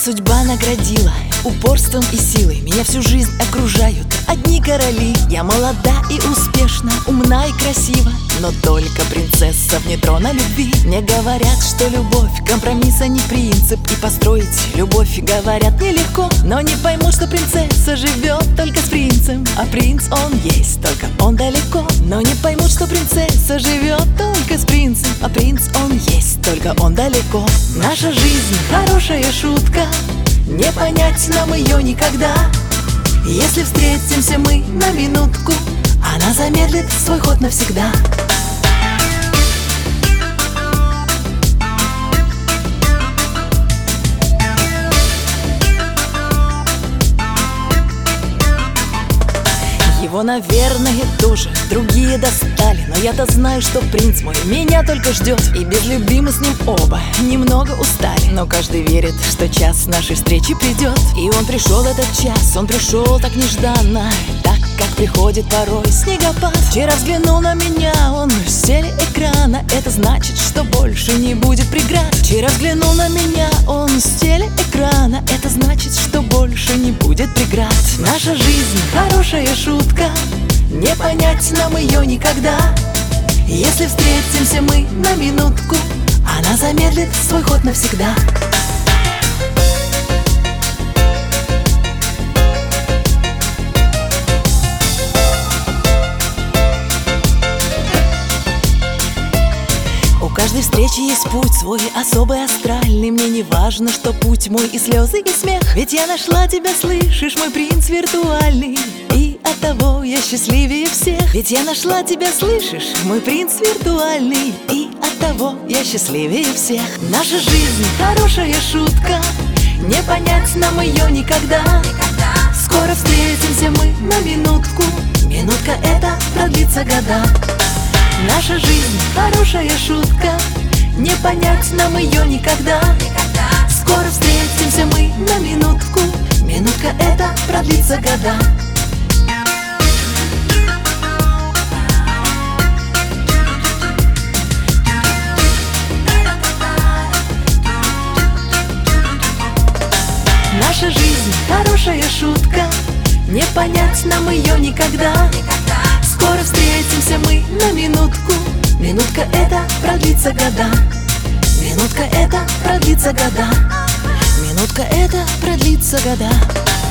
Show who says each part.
Speaker 1: судьба наградила упорством и силой. Меня всю жизнь окружают одни короли. Я молода и успешна, умна и красива, но только принцесса вне трона любви. Мне говорят, что любовь компромисса не принцип, и построить любовь, говорят, нелегко. Но не поймут, что принцесса живет только с принцем, а принц он есть, только он далеко. Но не поймут, что принцесса живет только с принцем, а принц он есть, только он далеко. Наша жизнь хорошая шутка, не понять нам ее никогда. Если встретимся мы на минутку, она замедлит свой ход навсегда. Его, наверное, тоже другие достали, но я-то знаю, что принц мой меня только ждет. И без любви мы с ним оба немного устали, но каждый верит, что час нашей встречи придет. И он пришел этот час, он пришел так нежданно, так как приходит порой снегопад. Вчера взглянул на меня он с телеэкрана, это значит, что больше не будет преград. Вчера взглянул на меня он с телеэкрана, это значит, что больше не будет преград. Наша жизнь хорошая шутка, не понять нам ее никогда. Если встретимся мы на минутку, она замедлит свой ход навсегда. У каждой встречи есть путь свой особый, астральный. Мне не важно, что путь мой и слезы, и смех, ведь я нашла тебя, слышишь, мой принц виртуальный. И оттого я счастливее всех. Ведь я нашла тебя, слышишь, мой принц виртуальный. И оттого я счастливее всех. Наша жизнь хорошая шутка, не понять нам ее никогда. Скоро встретимся мы на минутку, минутка эта продлится года. Наша жизнь хорошая шутка, не понять нам ее никогда. Скоро встретимся мы на минутку, минутка эта продлится года. Наша жизнь хорошая шутка, не понять нам ее никогда. Скоро встретимся мы на минутку, минутка эта продлится года. Минутка эта продлится года. Минутка эта продлится года.